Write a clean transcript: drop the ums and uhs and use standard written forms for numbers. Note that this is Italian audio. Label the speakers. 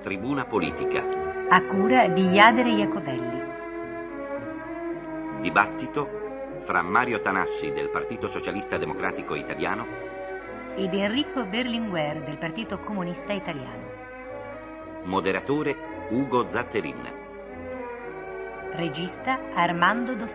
Speaker 1: Tribuna Politica.
Speaker 2: A cura di Iadere Iacobelli.
Speaker 1: Dibattito fra Mario Tanassi del Partito Socialista Democratico Italiano
Speaker 2: Ed Enrico Berlinguer del Partito Comunista Italiano.
Speaker 1: Moderatore Ugo Zatterin.
Speaker 2: Regista Armando Dos